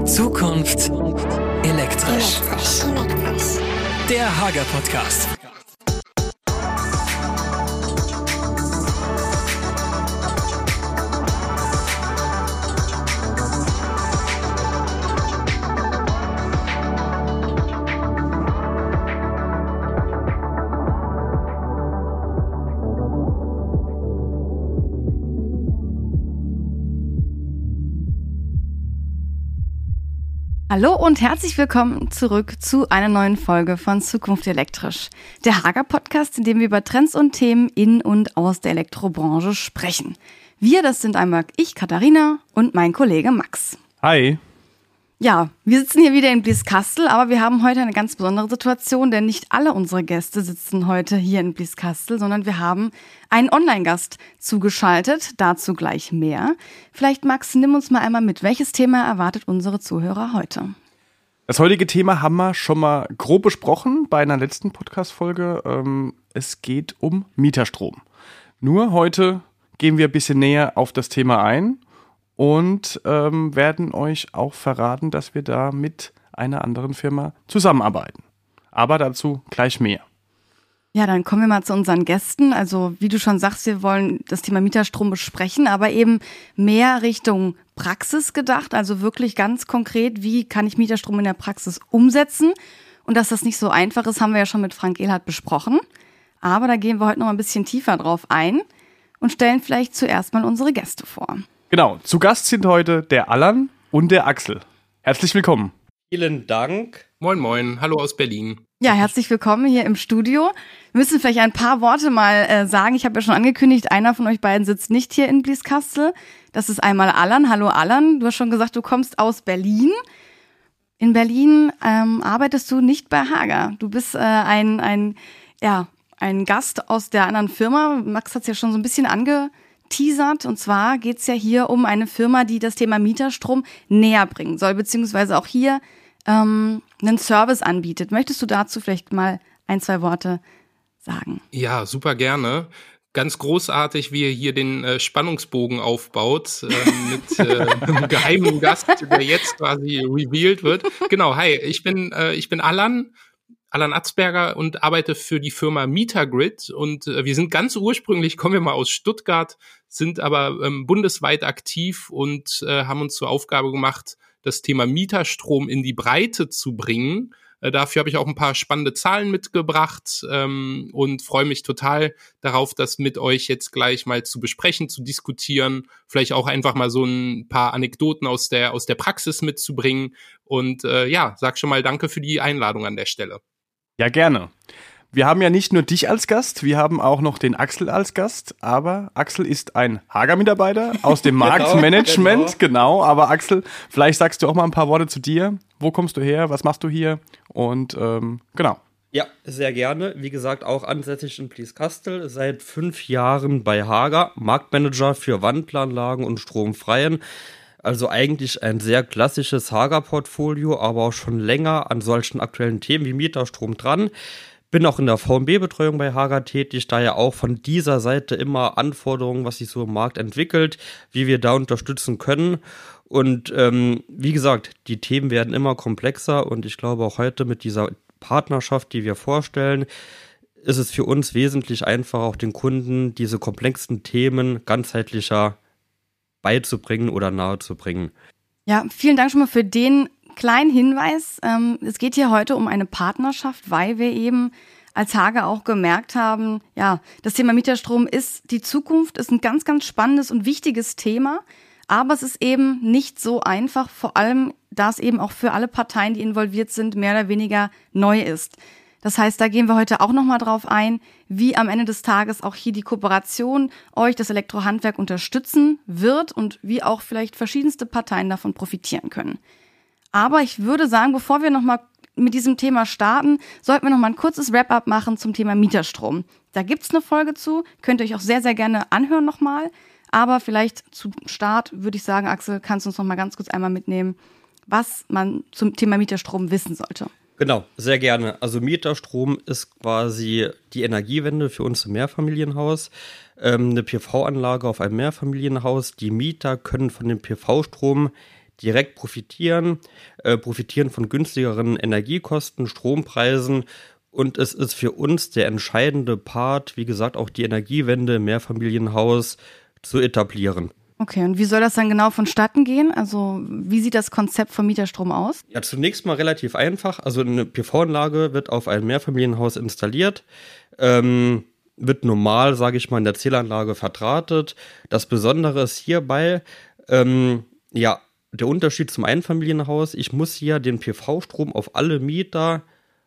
Zukunft elektrisch. Der Hager Podcast. Hallo und herzlich willkommen zurück zu einer neuen Folge von Zukunft elektrisch. Der Hager Podcast, in dem wir über Trends und Themen in und aus der Elektrobranche sprechen. Wir, das sind einmal ich, Katharina, und mein Kollege Max. Hi. Ja, wir sitzen hier wieder in Blieskastel, aber wir haben heute eine ganz besondere Situation, denn nicht alle unsere Gäste sitzen heute hier in Blieskastel, sondern wir haben einen Online-Gast zugeschaltet, dazu gleich mehr. Vielleicht, Max, nimm uns mal einmal mit. Welches Thema erwartet unsere Zuhörer heute? Das heutige Thema haben wir schon mal grob besprochen bei einer letzten Podcast-Folge. Es geht um Mieterstrom. Nur heute gehen wir ein bisschen näher auf das Thema ein und werden euch auch verraten, dass wir da mit einer anderen Firma zusammenarbeiten. Aber dazu gleich mehr. Ja, dann kommen wir mal zu unseren Gästen. Also wie du schon sagst, wir wollen das Thema Mieterstrom besprechen, aber eben mehr Richtung Praxis gedacht. Also wirklich ganz konkret, wie kann ich Mieterstrom in der Praxis umsetzen? Und dass das nicht so einfach ist, haben wir ja schon mit Frank Ehlhardt besprochen. Aber da gehen wir heute noch ein bisschen tiefer drauf ein und stellen vielleicht zuerst mal unsere Gäste vor. Genau, zu Gast sind heute der Allan und der Axel. Herzlich willkommen. Vielen Dank. Moin moin, hallo aus Berlin. Ja, herzlich willkommen hier im Studio. Wir müssen vielleicht ein paar Worte mal sagen. Ich habe ja schon angekündigt, einer von euch beiden sitzt nicht hier in Blieskastel. Das ist einmal Allan. Hallo Allan, du hast schon gesagt, du kommst aus Berlin. In Berlin arbeitest du nicht bei Hager. Du bist ein Gast aus der anderen Firma. Max hat es ja schon so ein bisschen angeteasert. Und zwar geht es ja hier um eine Firma, die das Thema Mieterstrom näher bringen soll, beziehungsweise auch hier einen Service anbietet. Möchtest du dazu vielleicht mal ein, zwei Worte sagen? Ja, super gerne. Ganz großartig, wie ihr hier den Spannungsbogen aufbaut mit einem geheimen Gast, der jetzt quasi revealed wird. Genau, hi, ich bin Allan Atzberger und arbeite für die Firma Mietergrid und wir sind ganz ursprünglich, kommen wir mal aus Stuttgart, sind aber bundesweit aktiv und haben uns zur Aufgabe gemacht, das Thema Mieterstrom in die Breite zu bringen. Dafür habe ich auch ein paar spannende Zahlen mitgebracht und freue mich total darauf, das mit euch jetzt gleich mal zu besprechen, zu diskutieren, vielleicht auch einfach mal so ein paar Anekdoten aus der Praxis mitzubringen und sag schon mal danke für die Einladung an der Stelle. Ja, gerne. Wir haben ja nicht nur dich als Gast, wir haben auch noch den Axel als Gast, aber Axel ist ein Hager-Mitarbeiter aus dem Marktmanagement, genau. Aber Axel, vielleicht sagst du auch mal ein paar Worte zu dir. Wo kommst du her, was machst du hier und genau. Ja, sehr gerne. Wie gesagt, auch ansässig in Blieskastel, seit 5 Jahren bei Hager, Marktmanager für Wandleranlagen und Stromfreien. Also eigentlich ein sehr klassisches Hager-Portfolio, aber auch schon länger an solchen aktuellen Themen wie Mieterstrom dran. Bin auch in der VMB-Betreuung bei Hager tätig, daher auch von dieser Seite immer Anforderungen, was sich so im Markt entwickelt, wie wir da unterstützen können. Und wie gesagt, die Themen werden immer komplexer und ich glaube auch heute mit dieser Partnerschaft, die wir vorstellen, ist es für uns wesentlich einfacher, auch den Kunden diese komplexen Themen ganzheitlicher beizubringen oder nahezubringen. Ja, vielen Dank schon mal für den kleinen Hinweis. Es geht hier heute um eine Partnerschaft, weil wir eben als Hager auch gemerkt haben, ja, das Thema Mieterstrom ist die Zukunft, ist ein ganz, ganz spannendes und wichtiges Thema. Aber es ist eben nicht so einfach, vor allem, da es eben auch für alle Parteien, die involviert sind, mehr oder weniger neu ist. Das heißt, da gehen wir heute auch nochmal drauf ein, wie am Ende des Tages auch hier die Kooperation euch, das Elektrohandwerk, unterstützen wird und wie auch vielleicht verschiedenste Parteien davon profitieren können. Aber ich würde sagen, bevor wir nochmal mit diesem Thema starten, sollten wir nochmal ein kurzes Wrap-up machen zum Thema Mieterstrom. Da gibt's eine Folge zu, könnt ihr euch auch sehr, sehr gerne anhören nochmal. Aber vielleicht zum Start würde ich sagen, Axel, kannst du uns nochmal ganz kurz einmal mitnehmen, was man zum Thema Mieterstrom wissen sollte. Genau, sehr gerne. Also Mieterstrom ist quasi die Energiewende für uns im Mehrfamilienhaus. Eine PV-Anlage auf einem Mehrfamilienhaus. Die Mieter können von dem PV-Strom direkt profitieren von günstigeren Energiekosten, Strompreisen. Und es ist für uns der entscheidende Part, wie gesagt, auch die Energiewende im Mehrfamilienhaus zu etablieren. Okay, und wie soll das dann genau vonstatten gehen? Also wie sieht das Konzept von Mieterstrom aus? Ja, zunächst mal relativ einfach. Also eine PV-Anlage wird auf ein Mehrfamilienhaus installiert, wird normal, sage ich mal, in der Zählanlage verdrahtet. Das Besondere ist hierbei, der Unterschied zum Einfamilienhaus, ich muss hier den PV-Strom auf alle Mieter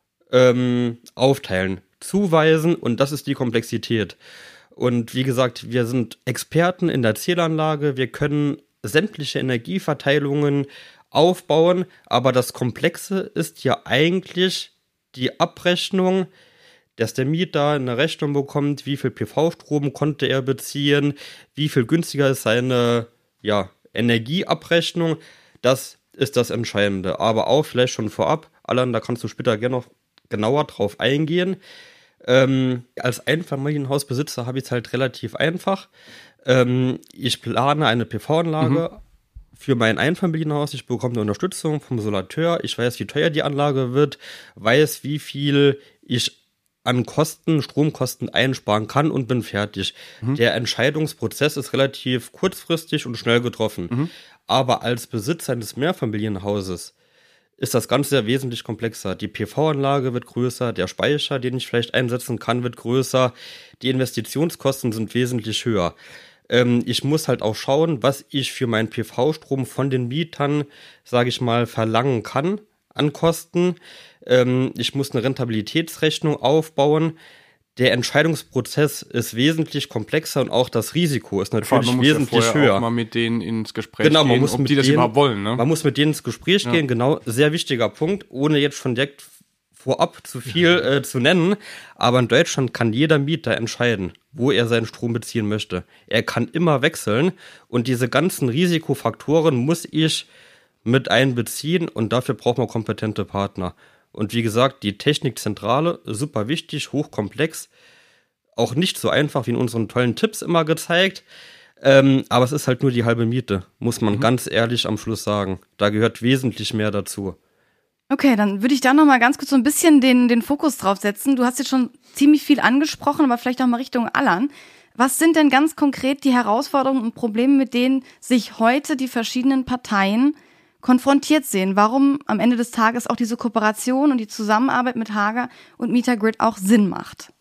aufteilen, zuweisen, und das ist die Komplexität. Und wie gesagt, wir sind Experten in der Zählanlage, wir können sämtliche Energieverteilungen aufbauen, aber das Komplexe ist ja eigentlich die Abrechnung, dass der Mieter eine Rechnung bekommt, wie viel PV-Strom konnte er beziehen, wie viel günstiger ist seine Energieabrechnung. Das ist das Entscheidende. Aber auch vielleicht schon vorab, Alan, da kannst du später gerne noch genauer drauf eingehen. Als Einfamilienhausbesitzer habe ich es halt relativ einfach. Ich plane eine PV-Anlage für mein Einfamilienhaus. Ich bekomme eine Unterstützung vom Solateur. Ich weiß, wie teuer die Anlage wird, weiß, wie viel ich an Kosten, Stromkosten einsparen kann und bin fertig. Der Entscheidungsprozess ist relativ kurzfristig und schnell getroffen. Aber als Besitzer eines Mehrfamilienhauses ist das Ganze ja wesentlich komplexer. Die PV-Anlage wird größer, der Speicher, den ich vielleicht einsetzen kann, wird größer, die Investitionskosten sind wesentlich höher. Ich muss halt auch schauen, was ich für meinen PV-Strom von den Mietern, sage ich mal, verlangen kann an Kosten. Ich muss eine Rentabilitätsrechnung aufbauen. Der Entscheidungsprozess ist wesentlich komplexer und auch das Risiko ist natürlich wesentlich höher. Auch mal mit denen ins Gespräch gehen, ob die das überhaupt wollen. Ne? Man muss mit denen ins Gespräch gehen, genau, sehr wichtiger Punkt, ohne jetzt schon direkt vorab zu viel zu nennen. Aber in Deutschland kann jeder Mieter entscheiden, wo er seinen Strom beziehen möchte. Er kann immer wechseln und diese ganzen Risikofaktoren muss ich mit einbeziehen und dafür braucht man kompetente Partner. Und wie gesagt, die Technikzentrale, super wichtig, hochkomplex, auch nicht so einfach wie in unseren tollen Tipps immer gezeigt, aber es ist halt nur die halbe Miete, muss man ganz ehrlich am Schluss sagen. Da gehört wesentlich mehr dazu. Okay, dann würde ich da nochmal ganz kurz so ein bisschen den Fokus drauf setzen. Du hast jetzt schon ziemlich viel angesprochen, aber vielleicht auch mal Richtung Alan. Was sind denn ganz konkret die Herausforderungen und Probleme, mit denen sich heute die verschiedenen Parteien konfrontiert sehen? Warum am Ende des Tages auch diese Kooperation und die Zusammenarbeit mit Hager und Mietergrid auch Sinn macht?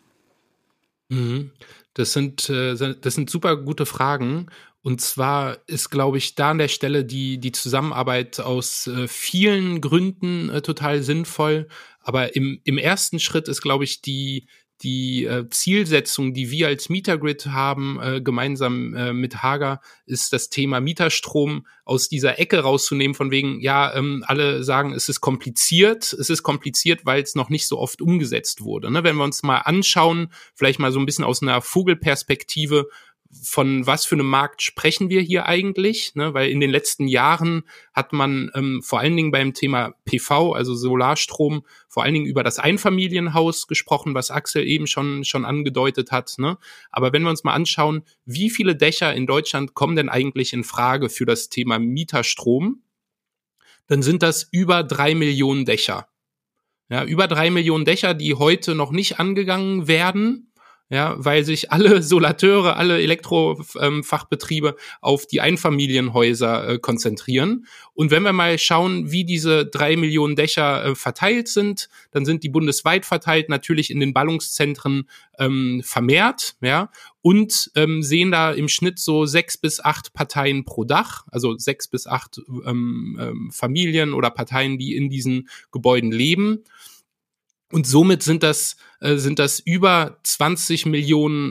Das sind super gute Fragen. Und zwar ist, glaube ich, da an der Stelle die Zusammenarbeit aus vielen Gründen total sinnvoll. Aber im ersten Schritt ist, glaube ich, die Zielsetzung, die wir als Mietergrid haben, gemeinsam mit Hager, ist das Thema Mieterstrom aus dieser Ecke rauszunehmen, von wegen, alle sagen, es ist kompliziert, weil es noch nicht so oft umgesetzt wurde. Ne? Wenn wir uns mal anschauen, vielleicht mal so ein bisschen aus einer Vogelperspektive, von was für einem Markt sprechen wir hier eigentlich? Ne? Weil in den letzten Jahren hat man vor allen Dingen beim Thema PV, also Solarstrom, vor allen Dingen über das Einfamilienhaus gesprochen, was Axel eben schon angedeutet hat. Ne? Aber wenn wir uns mal anschauen, wie viele Dächer in Deutschland kommen denn eigentlich in Frage für das Thema Mieterstrom, dann sind das über 3 Millionen Dächer. Ja, über 3 Millionen Dächer, die heute noch nicht angegangen werden, ja, weil sich alle Solateure, alle Elektrofachbetriebe auf die Einfamilienhäuser konzentrieren. Und wenn wir mal schauen, wie diese 3 Millionen Dächer verteilt sind, dann sind die bundesweit verteilt, natürlich in den Ballungszentren vermehrt, ja, und sehen da im Schnitt so 6 bis 8 Parteien pro Dach, also 6 bis 8 Familien oder Parteien, die in diesen Gebäuden leben. Und somit sind das über 20 Millionen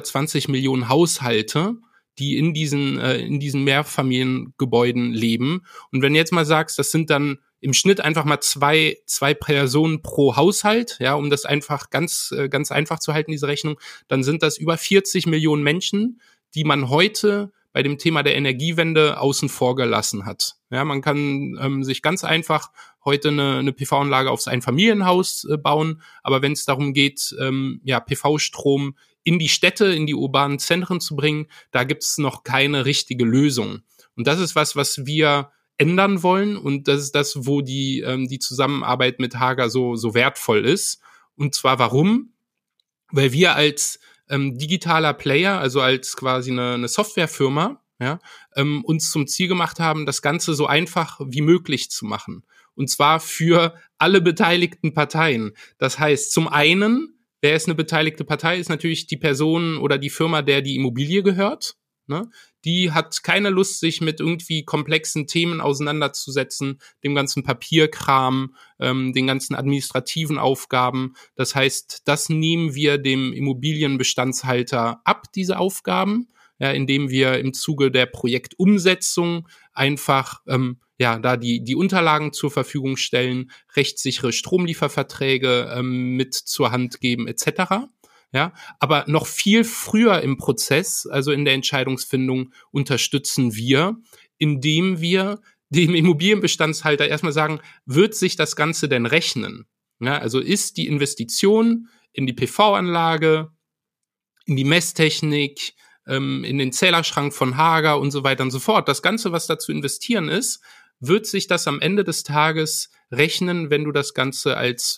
Haushalte, die in diesen Mehrfamiliengebäuden leben. Und wenn du jetzt mal sagst, das sind dann im Schnitt einfach mal zwei Personen pro Haushalt, ja, um das einfach ganz einfach zu halten, diese Rechnung, dann sind das über 40 Millionen Menschen, die man heute bei dem Thema der Energiewende außen vor gelassen hat. Ja, man kann sich ganz einfach heute eine PV-Anlage aufs Einfamilienhaus bauen, aber wenn es darum geht, PV-Strom in die Städte, in die urbanen Zentren zu bringen, da gibt es noch keine richtige Lösung. Und das ist was wir ändern wollen. Und das ist das, wo die Zusammenarbeit mit Hager so wertvoll ist. Und zwar warum? Weil wir als digitaler Player, also als quasi eine Softwarefirma, ja, uns zum Ziel gemacht haben, das Ganze so einfach wie möglich zu machen. Und zwar für alle beteiligten Parteien. Das heißt, zum einen, wer ist eine beteiligte Partei, ist natürlich die Person oder die Firma, der die Immobilie gehört. Ne? Die hat keine Lust, sich mit irgendwie komplexen Themen auseinanderzusetzen, dem ganzen Papierkram, den ganzen administrativen Aufgaben. Das heißt, das nehmen wir dem Immobilienbestandshalter ab, diese Aufgaben, ja, indem wir im Zuge der Projektumsetzung einfach da die Unterlagen zur Verfügung stellen, rechtssichere Stromlieferverträge mit zur Hand geben etc. Ja, aber noch viel früher im Prozess, also in der Entscheidungsfindung, unterstützen wir, indem wir dem Immobilienbestandshalter erstmal sagen, wird sich das Ganze denn rechnen? Ja, also ist die Investition in die PV-Anlage, in die Messtechnik, in den Zählerschrank von Hager und so weiter und so fort, das Ganze, was da zu investieren ist, wird sich das am Ende des Tages rechnen, wenn du das Ganze als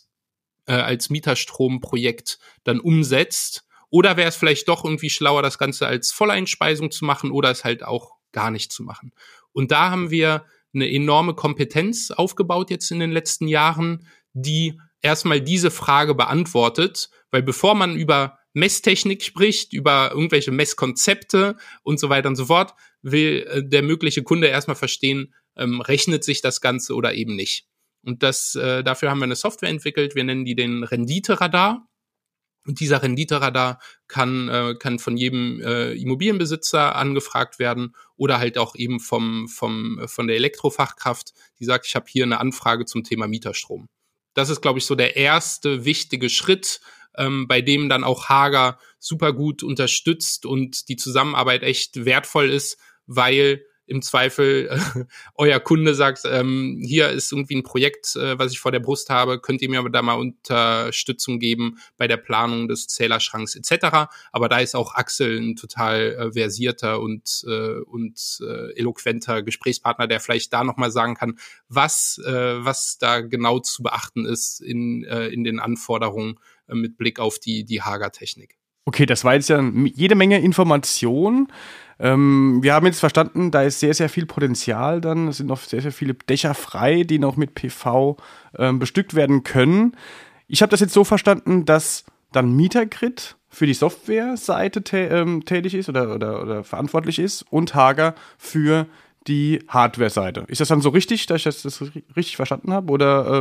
Mieterstromprojekt dann umsetzt? Oder wäre es vielleicht doch irgendwie schlauer, das Ganze als Volleinspeisung zu machen oder es halt auch gar nicht zu machen? Und da haben wir eine enorme Kompetenz aufgebaut jetzt in den letzten Jahren, die erstmal diese Frage beantwortet, weil bevor man über Messtechnik spricht, über irgendwelche Messkonzepte und so weiter und so fort, will der mögliche Kunde erstmal verstehen, rechnet sich das Ganze oder eben nicht. Und dafür haben wir eine Software entwickelt, wir nennen die den Renditeradar. Und dieser Renditeradar kann von jedem Immobilienbesitzer angefragt werden oder halt auch eben von der Elektrofachkraft, die sagt, ich habe hier eine Anfrage zum Thema Mieterstrom. Das ist, glaube ich, so der erste wichtige Schritt, bei dem dann auch Hager super gut unterstützt und die Zusammenarbeit echt wertvoll ist, weil im Zweifel euer Kunde sagt, hier ist irgendwie ein Projekt, was ich vor der Brust habe, könnt ihr mir da mal Unterstützung geben bei der Planung des Zählerschranks etc. Aber da ist auch Axel ein total versierter und eloquenter Gesprächspartner, der vielleicht da nochmal sagen kann, was da genau zu beachten ist in den Anforderungen mit Blick auf die Hager-Technik. Okay, das war jetzt ja jede Menge Information. Wir haben jetzt verstanden, da ist sehr, sehr viel Potenzial dann. Es sind noch sehr, sehr viele Dächer frei, die noch mit PV bestückt werden können. Ich habe das jetzt so verstanden, dass dann Mietergrid für die Softwareseite tätig ist oder verantwortlich ist und Hager für die Hardware-Seite. Ist das dann so richtig, dass ich das richtig verstanden habe? Oder,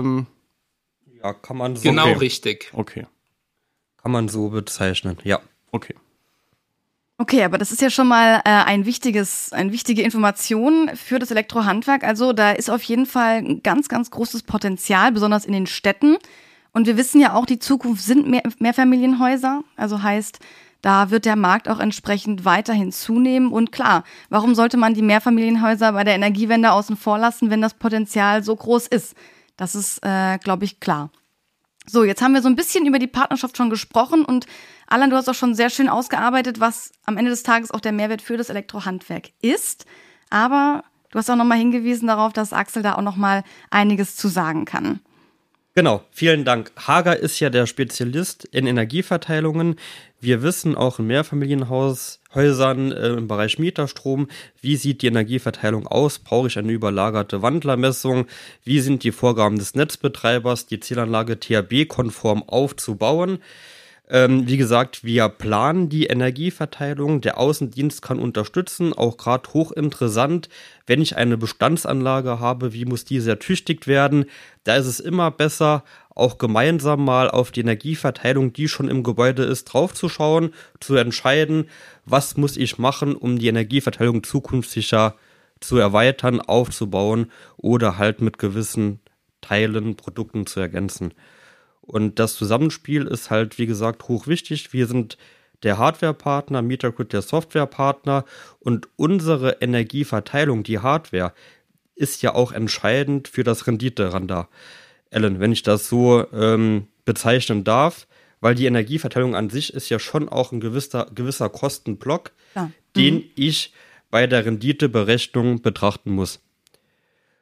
ja, kann man so. Genau, okay. Richtig. Okay. Kann man so bezeichnen, ja. Okay. Okay, aber das ist ja schon mal eine wichtige Information für das Elektrohandwerk. Also da ist auf jeden Fall ein ganz, ganz großes Potenzial, besonders in den Städten. Und wir wissen ja auch, die Zukunft sind Mehrfamilienhäuser. Also heißt, da wird der Markt auch entsprechend weiterhin zunehmen. Und klar, warum sollte man die Mehrfamilienhäuser bei der Energiewende außen vor lassen, wenn das Potenzial so groß ist? Das ist, glaube ich, klar. So, jetzt haben wir so ein bisschen über die Partnerschaft schon gesprochen und Alan, du hast auch schon sehr schön ausgearbeitet, was am Ende des Tages auch der Mehrwert für das Elektrohandwerk ist. Aber du hast auch nochmal hingewiesen darauf, dass Axel da auch nochmal einiges zu sagen kann. Genau, vielen Dank. Hager ist ja der Spezialist in Energieverteilungen. Wir wissen auch in Mehrfamilienhäusern im Bereich Mieterstrom, wie sieht die Energieverteilung aus? Brauche ich eine überlagerte Wandlermessung? Wie sind die Vorgaben des Netzbetreibers, die Zählanlage THB-konform aufzubauen? Wie gesagt, wir planen die Energieverteilung. Der Außendienst kann unterstützen, auch gerade hochinteressant. Wenn ich eine Bestandsanlage habe, wie muss diese ertüchtigt werden? Da ist es immer besser, auch gemeinsam mal auf die Energieverteilung, die schon im Gebäude ist, draufzuschauen, zu entscheiden, was muss ich machen, um die Energieverteilung zukunftssicher zu erweitern, aufzubauen oder halt mit gewissen Teilen, Produkten zu ergänzen. Und das Zusammenspiel ist halt, wie gesagt, hochwichtig. Wir sind der Hardware-Partner, Mietergrid der Software-Partner und unsere Energieverteilung, die Hardware, ist ja auch entscheidend für das Renditeradar. Alan, wenn ich das so bezeichnen darf, weil die Energieverteilung an sich ist ja schon auch ein gewisser Kostenblock, den ich bei der Renditeberechnung betrachten muss.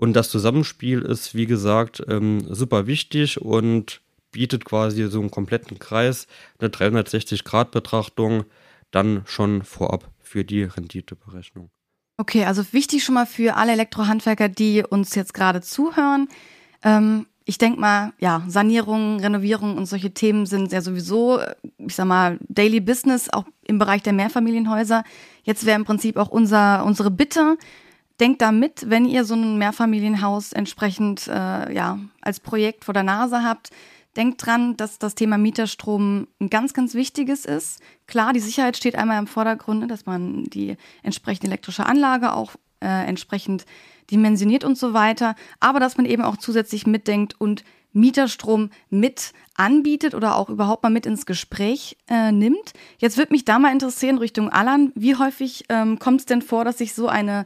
Und das Zusammenspiel ist, wie gesagt, super wichtig und bietet quasi so einen kompletten Kreis, eine 360-Grad-Betrachtung dann schon vorab für die Renditeberechnung. Okay, also wichtig schon mal für alle Elektrohandwerker, die uns jetzt gerade zuhören. Ich denke mal, ja, Sanierung, Renovierung und solche Themen sind ja sowieso, ich sag mal, Daily Business, auch im Bereich der Mehrfamilienhäuser. Jetzt wäre im Prinzip auch unsere Bitte, denkt da mit, wenn ihr so ein Mehrfamilienhaus entsprechend als Projekt vor der Nase habt. Denkt dran, dass das Thema Mieterstrom ein ganz, ganz wichtiges ist. Klar, die Sicherheit steht einmal im Vordergrund, dass man die entsprechende elektrische Anlage auch entsprechend dimensioniert und so weiter. Aber dass man eben auch zusätzlich mitdenkt und Mieterstrom mit anbietet oder auch überhaupt mal mit ins Gespräch nimmt. Jetzt würde mich da mal interessieren, Richtung Allan, wie häufig kommt es denn vor, dass sich so eine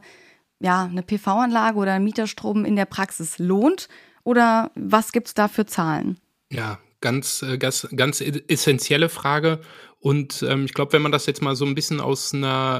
PV-Anlage oder ein Mieterstrom in der Praxis lohnt? Oder was gibt es da für Zahlen? Ja, ganz essentielle Frage. Und ich glaube, wenn man das jetzt mal so ein bisschen aus einer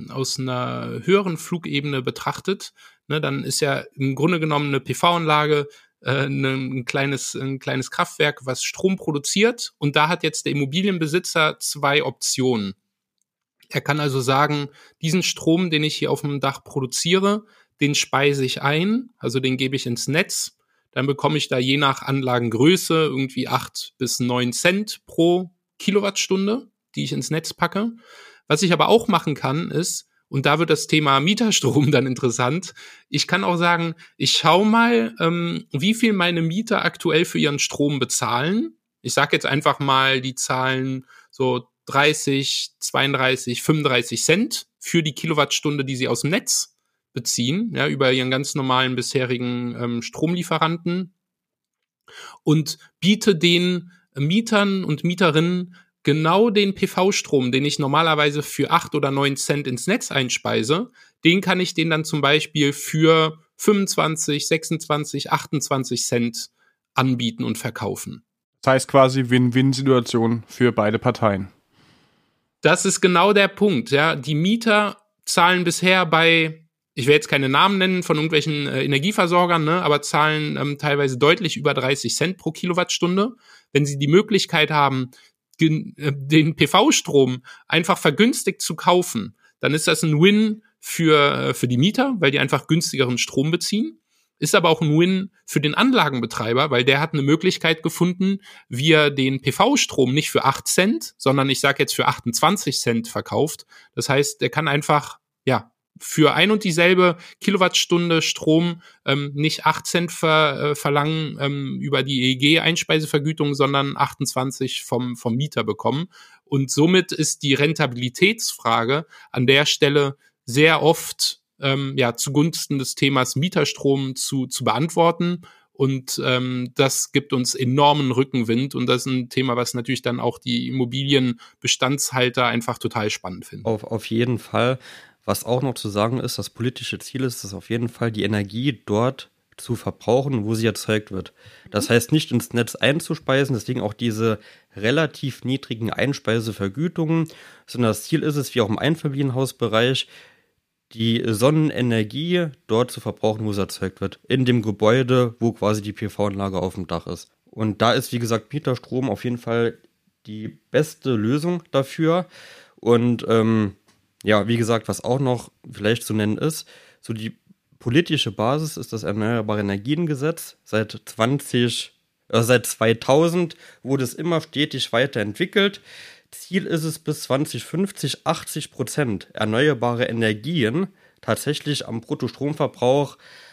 höheren Flugebene betrachtet, ne, dann ist ja im Grunde genommen eine PV-Anlage ein kleines Kraftwerk, was Strom produziert. Und da hat jetzt der Immobilienbesitzer 2 Optionen. Er kann also sagen, diesen Strom, den ich hier auf dem Dach produziere, den speise ich ein, also den gebe ich ins Netz. Dann bekomme ich da je nach Anlagengröße irgendwie 8 bis 9 Cent pro Kilowattstunde, die ich ins Netz packe. Was ich aber auch machen kann, ist, und da wird das Thema Mieterstrom dann interessant, ich kann auch sagen, ich schaue mal, wie viel meine Mieter aktuell für ihren Strom bezahlen. Ich sage jetzt einfach mal, die zahlen so 30, 32, 35 Cent für die Kilowattstunde, die sie aus dem Netz beziehen, ja, über ihren ganz normalen bisherigen Stromlieferanten, und biete den Mietern und Mieterinnen genau den PV-Strom, den ich normalerweise für 8 oder 9 Cent ins Netz einspeise, den kann ich denen dann zum Beispiel für 25, 26, 28 Cent anbieten und verkaufen. Das heißt quasi Win-Win-Situation für beide Parteien. Das ist genau der Punkt, ja. Die Mieter zahlen bisher bei, ich will jetzt keine Namen nennen von irgendwelchen Energieversorgern, ne, aber zahlen teilweise deutlich über 30 Cent pro Kilowattstunde. Wenn sie die Möglichkeit haben, den PV-Strom einfach vergünstigt zu kaufen, dann ist das ein Win für die Mieter, weil die einfach günstigeren Strom beziehen. Ist aber auch ein Win für den Anlagenbetreiber, weil der hat eine Möglichkeit gefunden, wie er den PV-Strom nicht für 8 Cent, sondern ich sage jetzt für 28 Cent verkauft. Das heißt, der kann einfach, ja, für ein und dieselbe Kilowattstunde Strom nicht 8 Cent verlangen über die EEG-Einspeisevergütung, sondern 28 vom Mieter bekommen. Und somit ist die Rentabilitätsfrage an der Stelle sehr oft zugunsten des Themas Mieterstrom zu beantworten. Und das gibt uns enormen Rückenwind. Und das ist ein Thema, was natürlich dann auch die Immobilienbestandshalter einfach total spannend finden. Auf jeden Fall. Was auch noch zu sagen ist, das politische Ziel ist es auf jeden Fall, die Energie dort zu verbrauchen, wo sie erzeugt wird. Das heißt, nicht ins Netz einzuspeisen, deswegen auch diese relativ niedrigen Einspeisevergütungen, sondern das Ziel ist es, wie auch im Einfamilienhausbereich, die Sonnenenergie dort zu verbrauchen, wo sie erzeugt wird. In dem Gebäude, wo quasi die PV-Anlage auf dem Dach ist. Und da ist, wie gesagt, Mieterstrom auf jeden Fall die beste Lösung dafür. Und wie gesagt, was auch noch vielleicht zu nennen ist, so die politische Basis ist das Erneuerbare Energiengesetz. Seit 2000 wurde es immer stetig weiterentwickelt. Ziel ist es, bis 2050 80% erneuerbare Energien tatsächlich am Bruttostromverbrauch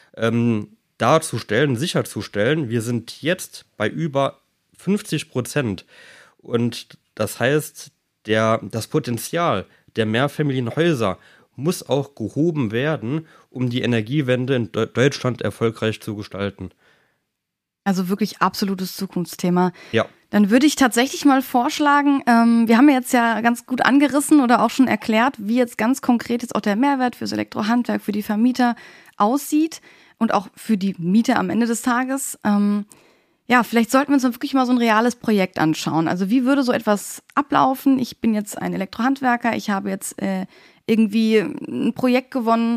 sicherzustellen. Wir sind jetzt bei über 50%. Und das heißt, das Potenzial der Mehrfamilienhäuser muss auch gehoben werden, um die Energiewende in Deutschland erfolgreich zu gestalten. Also wirklich absolutes Zukunftsthema. Ja. Dann würde ich tatsächlich mal vorschlagen, wir haben jetzt ja ganz gut angerissen oder auch schon erklärt, wie jetzt ganz konkret jetzt auch der Mehrwert fürs Elektrohandwerk, für die Vermieter aussieht und auch für die Mieter am Ende des Tages. Vielleicht sollten wir uns dann wirklich mal so ein reales Projekt anschauen. Also wie würde so etwas ablaufen? Ich bin jetzt ein Elektrohandwerker, ich habe jetzt irgendwie ein Projekt gewonnen,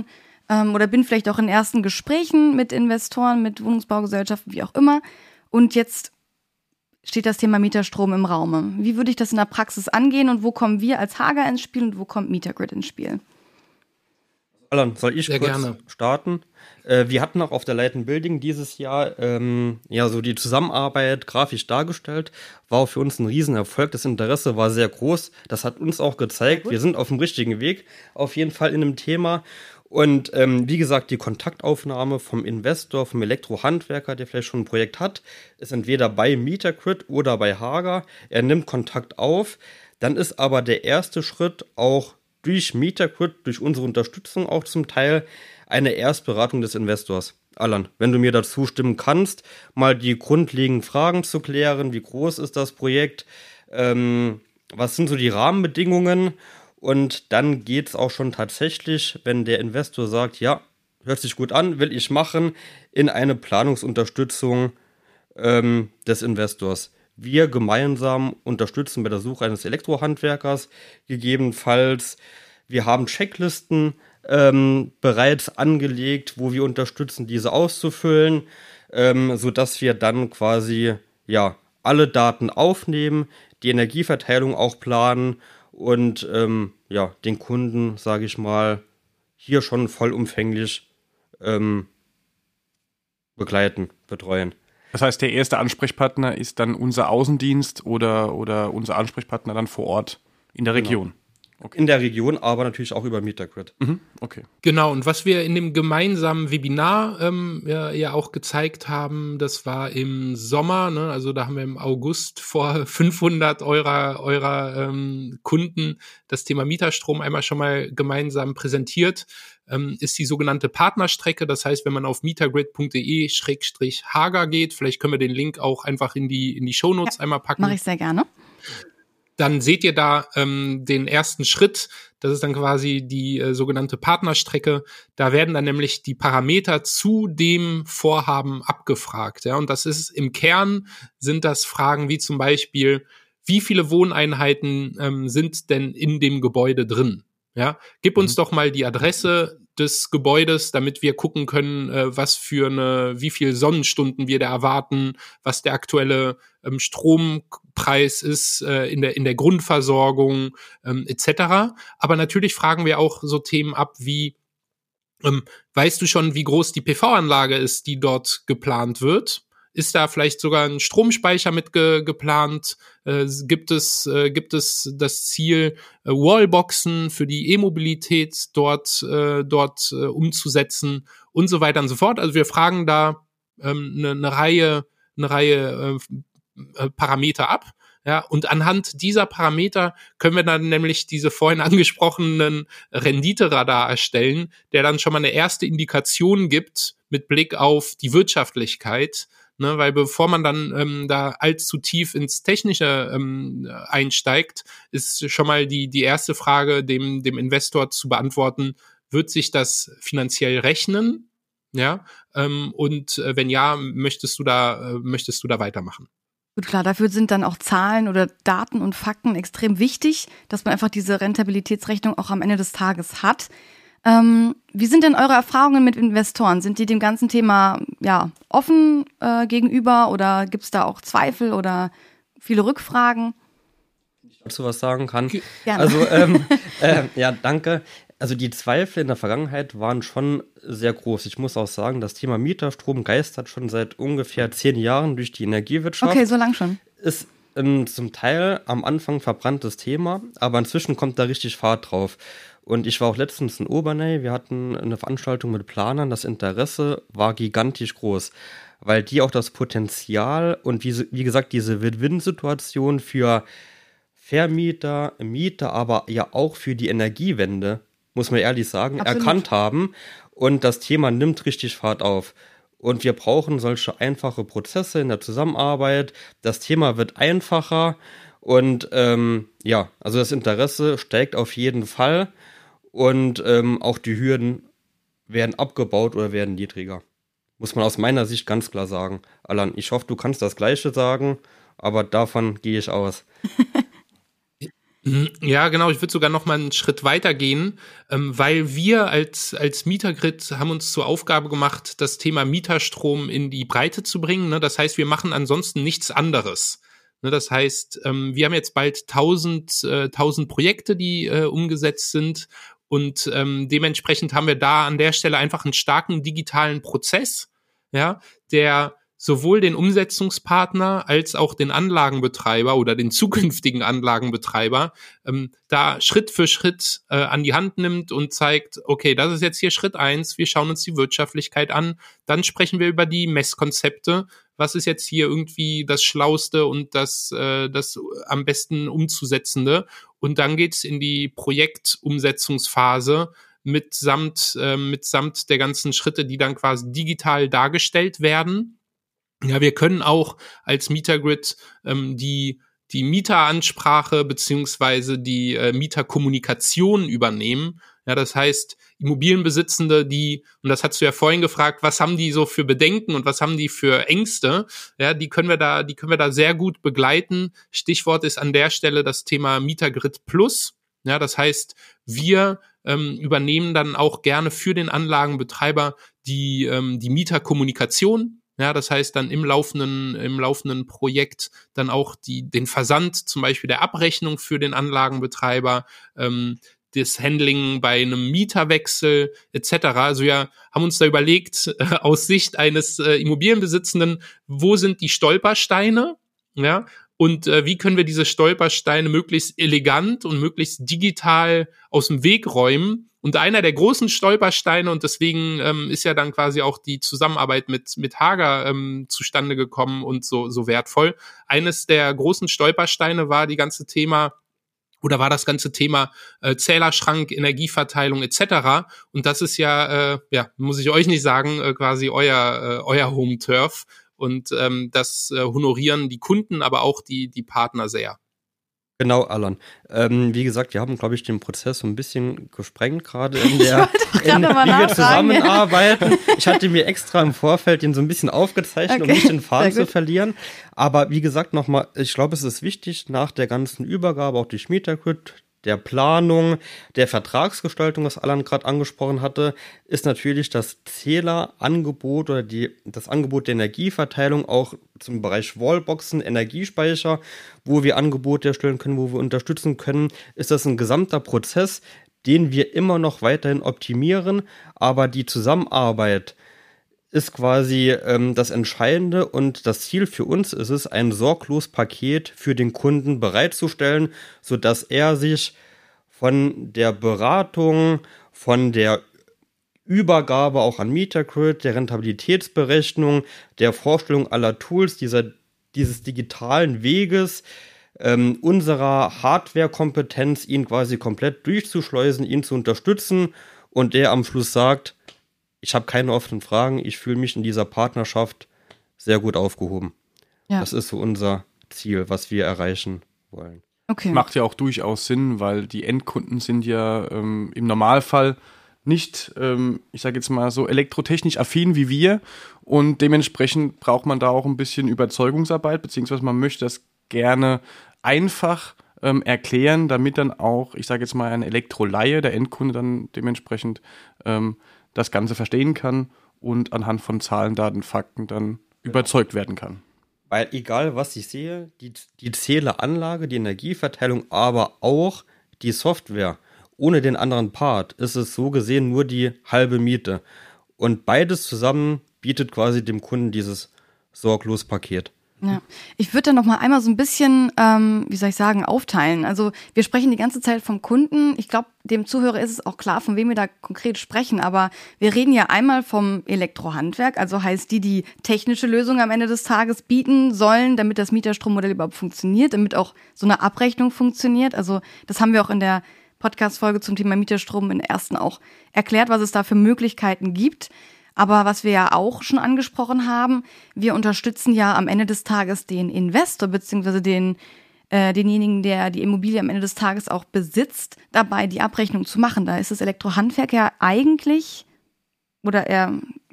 oder bin vielleicht auch in ersten Gesprächen mit Investoren, mit Wohnungsbaugesellschaften, wie auch immer. Und jetzt steht das Thema Mieterstrom im Raume. Wie würde ich das in der Praxis angehen und wo kommen wir als Hager ins Spiel und wo kommt MieterGrid ins Spiel? Alan, soll ich Sehr kurz gerne starten? Wir hatten auch auf der Light & Building dieses Jahr so die Zusammenarbeit grafisch dargestellt. War auch für uns ein Riesenerfolg. Das Interesse war sehr groß. Das hat uns auch gezeigt, wir sind auf dem richtigen Weg, auf jeden Fall in einem Thema. Und wie gesagt, die Kontaktaufnahme vom Investor, vom Elektrohandwerker, der vielleicht schon ein Projekt hat, ist entweder bei MieterGrid oder bei Hager. Er nimmt Kontakt auf. Dann ist aber der erste Schritt auch durch MieterGrid, durch unsere Unterstützung auch zum Teil, eine Erstberatung des Investors. Alan, wenn du mir dazu stimmen kannst, mal die grundlegenden Fragen zu klären, wie groß ist das Projekt, was sind so die Rahmenbedingungen, und dann geht es auch schon tatsächlich, wenn der Investor sagt, ja, hört sich gut an, will ich machen, in eine Planungsunterstützung des Investors. Wir gemeinsam unterstützen bei der Suche eines Elektrohandwerkers gegebenenfalls. Wir haben Checklisten bereits angelegt, wo wir unterstützen, diese auszufüllen, sodass wir dann quasi alle Daten aufnehmen, die Energieverteilung auch planen und den Kunden, sage ich mal, hier schon vollumfänglich begleiten, betreuen. Das heißt, der erste Ansprechpartner ist dann unser Außendienst oder unser Ansprechpartner dann vor Ort in der Region. Genau. Okay. In der Region, aber natürlich auch über MieterGrid. Okay. Genau, und was wir in dem gemeinsamen Webinar ja auch gezeigt haben, das war im Sommer, ne? Also da haben wir im August vor 500 eurer Kunden das Thema Mieterstrom einmal schon mal gemeinsam präsentiert, ist die sogenannte Partnerstrecke. Das heißt, wenn man auf mietergrid.de/Hager geht, vielleicht können wir den Link auch einfach in die Shownotes einmal packen. Mache ich sehr gerne. Dann seht ihr da den ersten Schritt. Das ist dann quasi die sogenannte Partnerstrecke. Da werden dann nämlich die Parameter zu dem Vorhaben abgefragt. Ja? Und das ist im Kern, sind das Fragen wie zum Beispiel, wie viele Wohneinheiten sind denn in dem Gebäude drin? Ja? Gib uns doch mal die Adresse des Gebäudes, damit wir gucken können, wie viel Sonnenstunden wir da erwarten, was der aktuelle Strompreis ist in der Grundversorgung etc. Aber natürlich fragen wir auch so Themen ab wie, weißt du schon, wie groß die PV-Anlage ist, die dort geplant wird? Ist da vielleicht sogar ein Stromspeicher mit geplant? Gibt es das Ziel, Wallboxen für die E-Mobilität dort umzusetzen und so weiter und so fort? Also wir fragen da eine Reihe Parameter ab. Ja, und anhand dieser Parameter können wir dann nämlich diese vorhin angesprochenen Renditeradar erstellen, der dann schon mal eine erste Indikation gibt mit Blick auf die Wirtschaftlichkeit. Ne, weil bevor man dann da allzu tief ins Technische einsteigt, ist schon mal die erste Frage dem Investor zu beantworten, wird sich das finanziell rechnen? Ja, und wenn ja, möchtest du da weitermachen? Gut, klar, dafür sind dann auch Zahlen oder Daten und Fakten extrem wichtig, dass man einfach diese Rentabilitätsrechnung auch am Ende des Tages hat. Wie sind denn eure Erfahrungen mit Investoren? Sind die dem ganzen Thema offen gegenüber oder gibt es da auch Zweifel oder viele Rückfragen? Wenn ich dazu was sagen kann. Gerne. Also, danke. Also die Zweifel in der Vergangenheit waren schon sehr groß. Ich muss auch sagen, das Thema Mieterstrom geistert schon seit ungefähr 10 Jahren durch die Energiewirtschaft. Okay, so lang schon. Ist zum Teil am Anfang verbranntes Thema, aber inzwischen kommt da richtig Fahrt drauf. Und ich war auch letztens in Obernai, wir hatten eine Veranstaltung mit Planern, das Interesse war gigantisch groß, weil die auch das Potenzial und wie gesagt diese Win-Win-Situation für Vermieter, Mieter, aber ja auch für die Energiewende, muss man ehrlich sagen, Absolut. erkannt haben. Und das Thema nimmt richtig Fahrt auf. Und wir brauchen solche einfache Prozesse in der Zusammenarbeit. Das Thema wird einfacher und also das Interesse steigt auf jeden Fall. Und auch die Hürden werden abgebaut oder werden niedriger. Muss man aus meiner Sicht ganz klar sagen. Alan, ich hoffe, du kannst das Gleiche sagen, aber davon gehe ich aus. Ja, genau. Ich würde sogar noch mal einen Schritt weiter gehen, weil wir als Mietergrid haben uns zur Aufgabe gemacht, das Thema Mieterstrom in die Breite zu bringen. Ne? Das heißt, wir machen ansonsten nichts anderes. Ne? Das heißt, wir haben jetzt bald 1000 Projekte, die umgesetzt sind. Und dementsprechend haben wir da an der Stelle einfach einen starken digitalen Prozess, ja, der sowohl den Umsetzungspartner als auch den Anlagenbetreiber oder den zukünftigen Anlagenbetreiber da Schritt für Schritt an die Hand nimmt und zeigt, okay, das ist jetzt hier Schritt 1, wir schauen uns die Wirtschaftlichkeit an, dann sprechen wir über die Messkonzepte, was ist jetzt hier irgendwie das Schlauste und das am besten umzusetzende, und dann geht's in die Projektumsetzungsphase mitsamt der ganzen Schritte, die dann quasi digital dargestellt werden. Ja, wir können auch als Mietergrid die Mieteransprache beziehungsweise die Mieterkommunikation übernehmen. Ja, das heißt, Immobilienbesitzende, und das hast du ja vorhin gefragt, was haben die so für Bedenken und was haben die für Ängste? Ja, die können wir da sehr gut begleiten. Stichwort ist an der Stelle das Thema Mietergrid Plus. Ja, das heißt, wir übernehmen dann auch gerne für den Anlagenbetreiber die Mieterkommunikation. Ja, das heißt dann im laufenden Projekt dann auch den Versand zum Beispiel der Abrechnung für den Anlagenbetreiber, das Handling bei einem Mieterwechsel etc. Also wir haben uns da überlegt, aus Sicht eines Immobilienbesitzenden, wo sind die Stolpersteine, ja, und wie können wir diese Stolpersteine möglichst elegant und möglichst digital aus dem Weg räumen. Und einer der großen Stolpersteine, und deswegen ist ja dann quasi auch die Zusammenarbeit mit Hager zustande gekommen und so wertvoll. Eines der großen Stolpersteine war das ganze Thema Zählerschrank, Energieverteilung etc. Und das ist ja, muss ich euch nicht sagen, quasi euer Home-Turf. Und das honorieren die Kunden, aber auch die Partner sehr. Genau, Alan. Wie gesagt, wir haben, glaube ich, den Prozess so ein bisschen gesprengt gerade wie wir zusammenarbeiten. Ich hatte mir extra im Vorfeld den so ein bisschen aufgezeichnet, um nicht den Faden zu verlieren. Aber wie gesagt, nochmal, ich glaube, es ist wichtig, nach der ganzen Übergabe auch durch Mietergrid, der Planung, der Vertragsgestaltung, was Alan gerade angesprochen hatte, ist natürlich das Zählerangebot oder das Angebot der Energieverteilung auch zum Bereich Wallboxen, Energiespeicher, wo wir Angebote erstellen können, wo wir unterstützen können, ist das ein gesamter Prozess, den wir immer noch weiterhin optimieren, aber die Zusammenarbeit ist quasi das Entscheidende, und das Ziel für uns ist es, ein sorglos Paket für den Kunden bereitzustellen, sodass er sich von der Beratung, von der Übergabe auch an Mietergrid, der Rentabilitätsberechnung, der Vorstellung aller Tools, dieses digitalen Weges, unserer Hardware-Kompetenz, ihn quasi komplett durchzuschleusen, ihn zu unterstützen, und der am Schluss sagt, ich habe keine offenen Fragen, ich fühle mich in dieser Partnerschaft sehr gut aufgehoben. Ja. Das ist so unser Ziel, was wir erreichen wollen. Okay. Macht ja auch durchaus Sinn, weil die Endkunden sind ja im Normalfall nicht, ich sage jetzt mal so elektrotechnisch affin wie wir, und dementsprechend braucht man da auch ein bisschen Überzeugungsarbeit, beziehungsweise man möchte das gerne einfach erklären, damit dann auch, ich sage jetzt mal, ein Elektroleihe, der Endkunde dann dementsprechend das Ganze verstehen kann und anhand von Zahlen, Daten, Fakten dann überzeugt werden kann. Weil egal, was ich sehe, die Zähleranlage, die Energieverteilung, aber auch die Software, ohne den anderen Part, ist es so gesehen nur die halbe Miete. Und beides zusammen bietet quasi dem Kunden dieses Sorglos-Paket. Ja, ich würde da noch mal einmal so ein bisschen, aufteilen. Also wir sprechen die ganze Zeit vom Kunden. Ich glaube, dem Zuhörer ist es auch klar, von wem wir da konkret sprechen. Aber wir reden ja einmal vom Elektrohandwerk, also heißt die technische Lösung am Ende des Tages bieten sollen, damit das Mieterstrommodell überhaupt funktioniert, damit auch so eine Abrechnung funktioniert. Also das haben wir auch in der Podcast-Folge zum Thema Mieterstrom in der ersten auch erklärt, was es da für Möglichkeiten gibt. Aber was wir ja auch schon angesprochen haben, wir unterstützen ja am Ende des Tages den Investor beziehungsweise denjenigen, der die Immobilie am Ende des Tages auch besitzt, dabei die Abrechnung zu machen. Da ist das Elektrohandwerk ja eigentlich, oder er